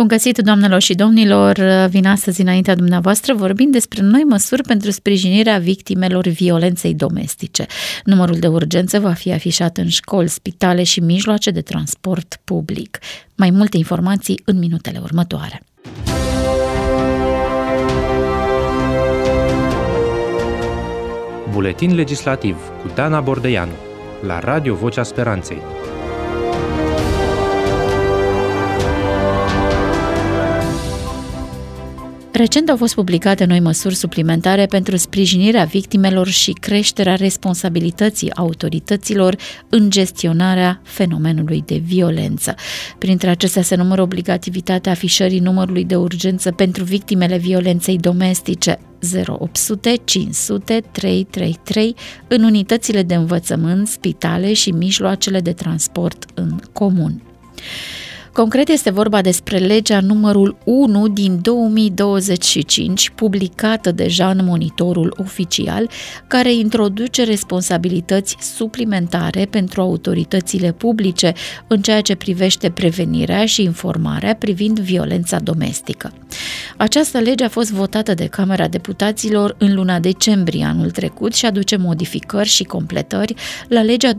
Bun găsit, doamnelor și domnilor! Vin astăzi înaintea dumneavoastră vorbind despre noi măsuri pentru sprijinirea victimelor violenței domestice. Numărul de urgență va fi afișat în școli, spitale și mijloace de transport public. Mai multe informații în minutele următoare. Buletin legislativ cu Dana Bordeianu la Radio Vocea Speranței. Recent au fost publicate noi măsuri suplimentare pentru sprijinirea victimelor și creșterea responsabilității autorităților în gestionarea fenomenului de violență. Printre acestea se numără obligativitatea afișării numărului de urgență pentru victimele violenței domestice 0800 500 333 în unitățile de învățământ, spitale și mijloacele de transport în comun. Concret este vorba despre legea numărul 1 din 2025, publicată deja în Monitorul Oficial, care introduce responsabilități suplimentare pentru autoritățile publice în ceea ce privește prevenirea și informarea privind violența domestică. Această lege a fost votată de Camera Deputaților în luna decembrie anul trecut și aduce modificări și completări la legea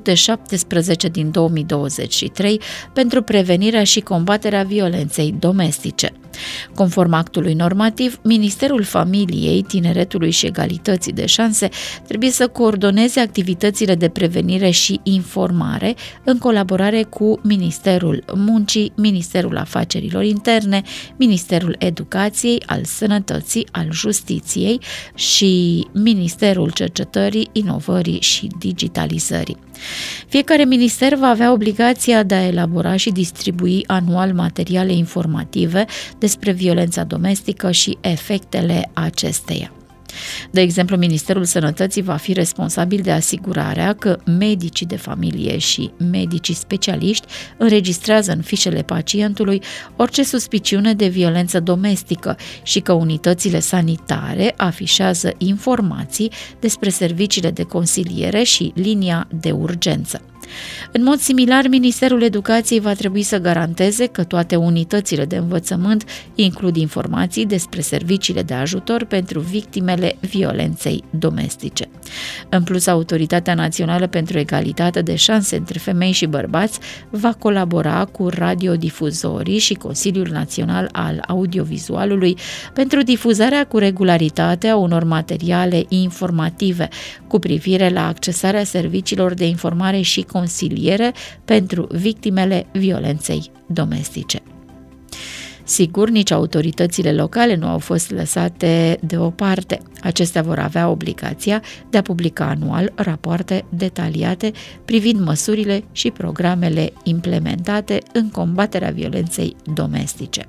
217 din 2023 pentru prevenirea și combaterea violenței domestice. Conform actului normativ, Ministerul Familiei, Tineretului și Egalității de Șanse trebuie să coordoneze activitățile de prevenire și informare în colaborare cu Ministerul Muncii, Ministerul Afacerilor Interne, Ministerul Educației, al Sănătății, al Justiției și Ministerul Cercetării, Inovării și Digitalizării. Fiecare minister va avea obligația de a elabora și distribui anual materiale informative despre violența domestică și efectele acesteia. De exemplu, Ministerul Sănătății va fi responsabil de asigurarea că medicii de familie și medicii specialiști înregistrează în fișele pacientului orice suspiciune de violență domestică și că unitățile sanitare afișează informații despre serviciile de consiliere și linia de urgență. În mod similar, Ministerul Educației va trebui să garanteze că toate unitățile de învățământ includ informații despre serviciile de ajutor pentru victimele violenței domestice. În plus, Autoritatea Națională pentru Egalitate de Șanse între Femei și Bărbați va colabora cu radiodifuzorii și Consiliul Național al Audiovizualului pentru difuzarea cu regularitate a unor materiale informative cu privire la accesarea serviciilor de informare și consiliere pentru victimele violenței domestice. Sigur, nici autoritățile locale nu au fost lăsate deoparte. Acestea vor avea obligația de a publica anual rapoarte detaliate privind măsurile și programele implementate în combaterea violenței domestice.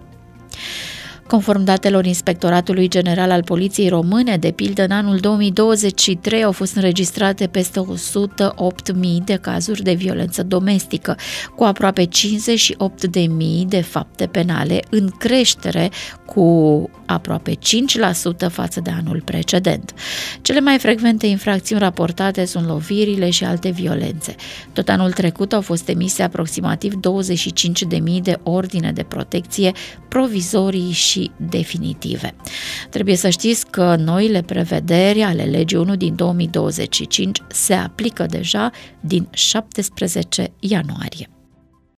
Conform datelor Inspectoratului General al Poliției Române, de pildă, în anul 2023 au fost înregistrate peste 108.000 de cazuri de violență domestică, cu aproape 58.000 de fapte penale, în creștere cu aproape 5% față de anul precedent. Cele mai frecvente infracțiuni raportate sunt lovirile și alte violențe. Tot anul trecut au fost emise aproximativ 25.000 de ordine de protecție provizorii și definitive. Trebuie să știți că noile prevederi ale legii 1 din 2025 se aplică deja din 17 ianuarie.